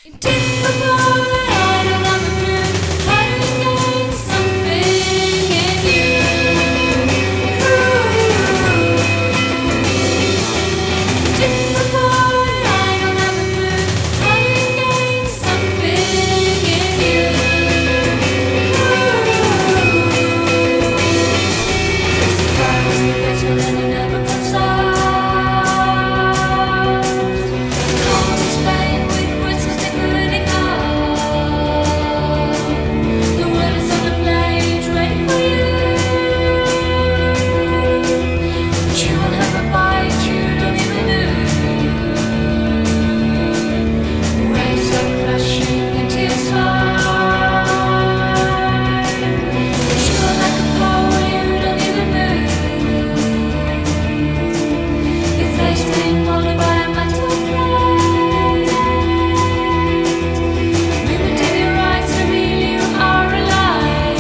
Different boy, I don't have a clue how to gain something in you. Different boy, I don't have a clue how to gain something in you. It's a fire in your basement and it never comes out. Can't explain with words 'cause they're burning out. The world is on the page, ready for you. But you won't have a bite, you don't even know. Waves are crashing into your spine. But you are like a pole, you don't even move. Your face being molded by a metal plate. Movement in your eyes reveal you are alive.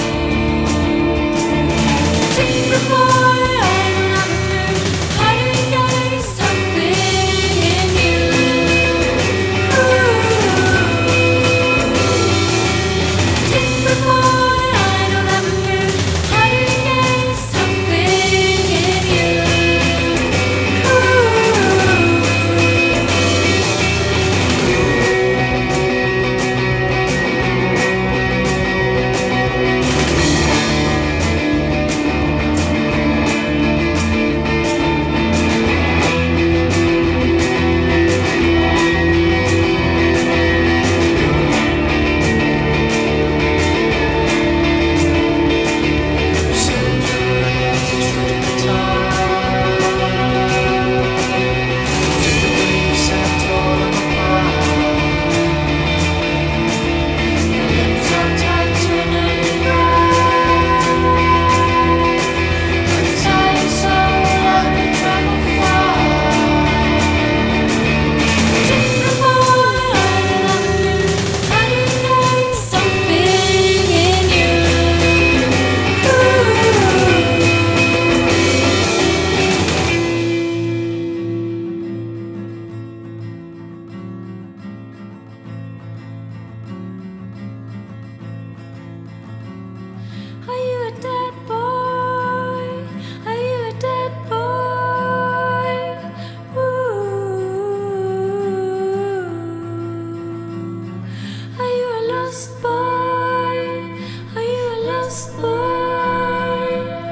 Different boy, I don't have a clue how to gain something in you. Different boy, I don't have a clue how to gain something in you. Are you a dead boy? Are you a dead boy? Ooh. Are you a lost boy? Are you a lost boy?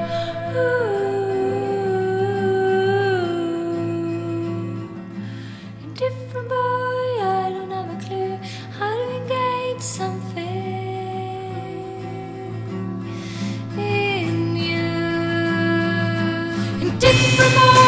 Ooh. Indifferent boy, I don't have a clue how to engage something in you. Indifferent boy.